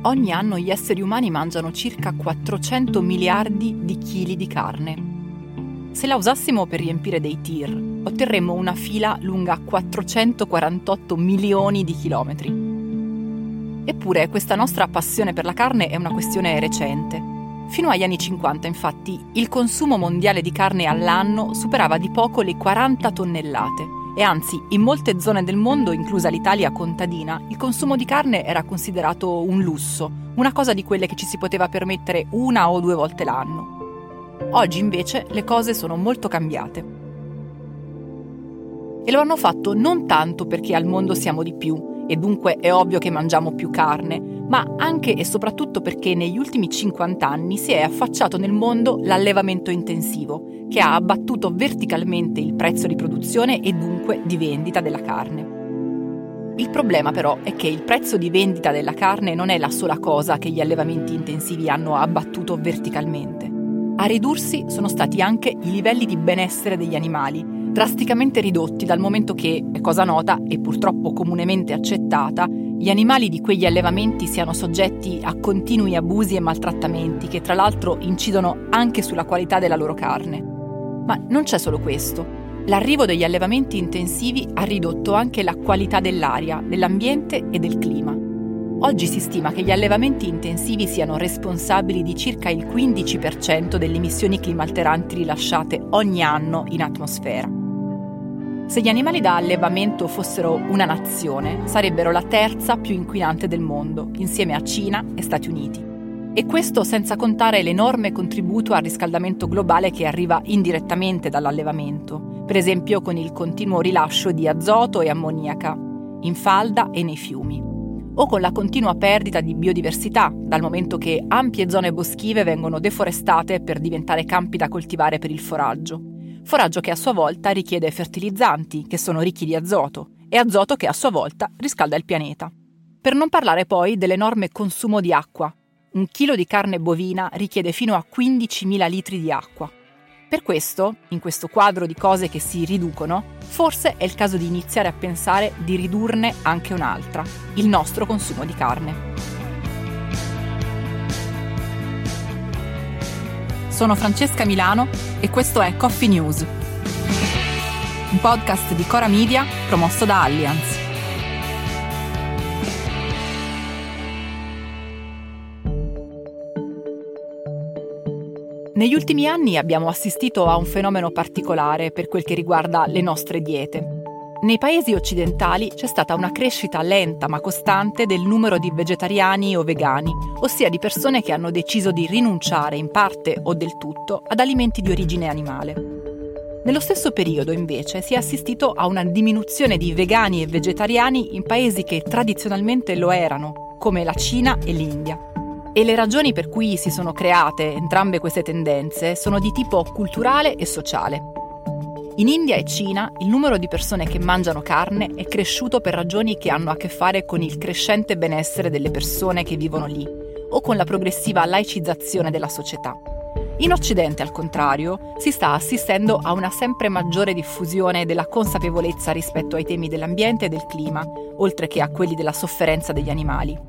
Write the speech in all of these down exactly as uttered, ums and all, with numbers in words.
ogni anno gli esseri umani mangiano circa quattrocento miliardi di chili di carne. Se la usassimo per riempire dei tir, otterremmo una fila lunga quattrocentoquarantotto milioni di chilometri. Eppure questa nostra passione per la carne è una questione recente. Fino agli anni cinquanta, infatti, il consumo mondiale di carne all'anno superava di poco le quaranta tonnellate e anzi, in molte zone del mondo, inclusa l'Italia contadina, il consumo di carne era considerato un lusso, una cosa di quelle che ci si poteva permettere una o due volte l'anno. Oggi invece le cose sono molto cambiate. E lo hanno fatto non tanto perché al mondo siamo di più, e dunque è ovvio che mangiamo più carne, ma anche e soprattutto perché negli ultimi cinquanta anni si è affacciato nel mondo l'allevamento intensivo, che ha abbattuto verticalmente il prezzo di produzione e dunque di vendita della carne. Il problema però è che il prezzo di vendita della carne non è la sola cosa che gli allevamenti intensivi hanno abbattuto verticalmente. A ridursi sono stati anche i livelli di benessere degli animali, drasticamente ridotti dal momento che, è cosa nota e purtroppo comunemente accettata, gli animali di quegli allevamenti siano soggetti a continui abusi e maltrattamenti che tra l'altro incidono anche sulla qualità della loro carne. Ma non c'è solo questo. L'arrivo degli allevamenti intensivi ha ridotto anche la qualità dell'aria, dell'ambiente e del clima. Oggi si stima che gli allevamenti intensivi siano responsabili di circa il quindici per cento delle emissioni climalteranti rilasciate ogni anno in atmosfera. Se gli animali da allevamento fossero una nazione, sarebbero la terza più inquinante del mondo, insieme a Cina e Stati Uniti. E questo senza contare l'enorme contributo al riscaldamento globale che arriva indirettamente dall'allevamento, per esempio con il continuo rilascio di azoto e ammoniaca, in falda e nei fiumi, o con la continua perdita di biodiversità, dal momento che ampie zone boschive vengono deforestate per diventare campi da coltivare per il foraggio. Foraggio che a sua volta richiede fertilizzanti, che sono ricchi di azoto, e azoto che a sua volta riscalda il pianeta. Per non parlare poi dell'enorme consumo di acqua. Un chilo di carne bovina richiede fino a quindicimila litri di acqua. Per questo, in questo quadro di cose che si riducono, forse è il caso di iniziare a pensare di ridurne anche un'altra, il nostro consumo di carne. Sono Francesca Milano e questo è Coffee News, un podcast di Cora Media promosso da Allianz. Negli ultimi anni abbiamo assistito a un fenomeno particolare per quel che riguarda le nostre diete. Nei paesi occidentali c'è stata una crescita lenta ma costante del numero di vegetariani o vegani, ossia di persone che hanno deciso di rinunciare in parte o del tutto ad alimenti di origine animale. Nello stesso periodo, invece, si è assistito a una diminuzione di vegani e vegetariani in paesi che tradizionalmente lo erano, come la Cina e l'India. E le ragioni per cui si sono create entrambe queste tendenze sono di tipo culturale e sociale. In India e Cina il numero di persone che mangiano carne è cresciuto per ragioni che hanno a che fare con il crescente benessere delle persone che vivono lì o con la progressiva laicizzazione della società. In Occidente, al contrario, si sta assistendo a una sempre maggiore diffusione della consapevolezza rispetto ai temi dell'ambiente e del clima, oltre che a quelli della sofferenza degli animali.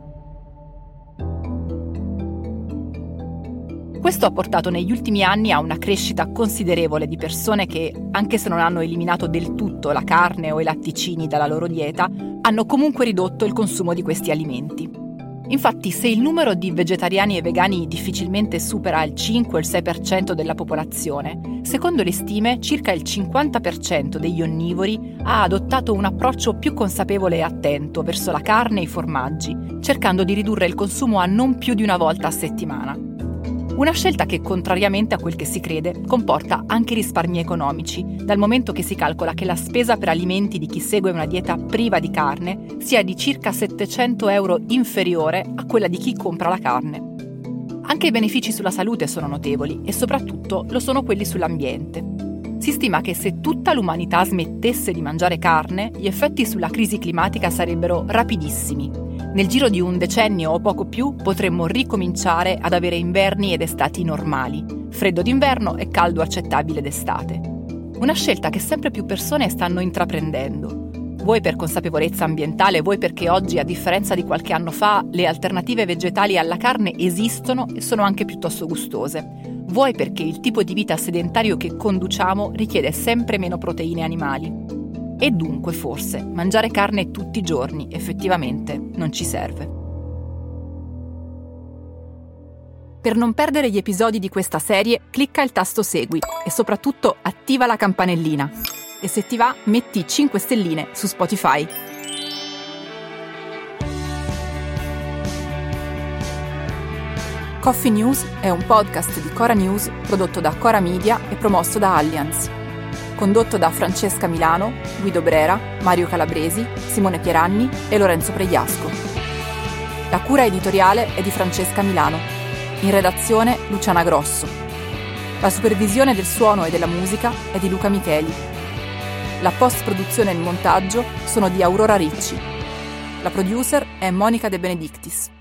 Questo ha portato negli ultimi anni a una crescita considerevole di persone che, anche se non hanno eliminato del tutto la carne o i latticini dalla loro dieta, hanno comunque ridotto il consumo di questi alimenti. Infatti, se il numero di vegetariani e vegani difficilmente supera il cinque o il sei per cento della popolazione, secondo le stime circa il cinquanta per cento degli onnivori ha adottato un approccio più consapevole e attento verso la carne e i formaggi, cercando di ridurre il consumo a non più di una volta a settimana. Una scelta che, contrariamente a quel che si crede, comporta anche risparmi economici, dal momento che si calcola che la spesa per alimenti di chi segue una dieta priva di carne sia di circa settecento euro inferiore a quella di chi compra la carne. Anche i benefici sulla salute sono notevoli e soprattutto lo sono quelli sull'ambiente. Si stima che se tutta l'umanità smettesse di mangiare carne, gli effetti sulla crisi climatica sarebbero rapidissimi. Nel giro di un decennio o poco più potremmo ricominciare ad avere inverni ed estati normali, freddo d'inverno e caldo accettabile d'estate. Una scelta che sempre più persone stanno intraprendendo. Vuoi per consapevolezza ambientale, vuoi perché oggi, a differenza di qualche anno fa, le alternative vegetali alla carne esistono e sono anche piuttosto gustose. Vuoi perché il tipo di vita sedentario che conduciamo richiede sempre meno proteine animali. E dunque, forse, mangiare carne tutti i giorni effettivamente non ci serve. Per non perdere gli episodi di questa serie, clicca il tasto Segui e soprattutto attiva la campanellina. E se ti va, metti cinque stelline su Spotify. Coffee News è un podcast di Cora News prodotto da Cora Media e promosso da Allianz. Condotto da Francesca Milano, Guido Brera, Mario Calabresi, Simone Pieranni e Lorenzo Pregliasco. La cura editoriale è di Francesca Milano. In redazione Luciana Grosso. La supervisione del suono e della musica è di Luca Micheli. La post-produzione e il montaggio sono di Aurora Ricci. La producer è Monica De Benedictis.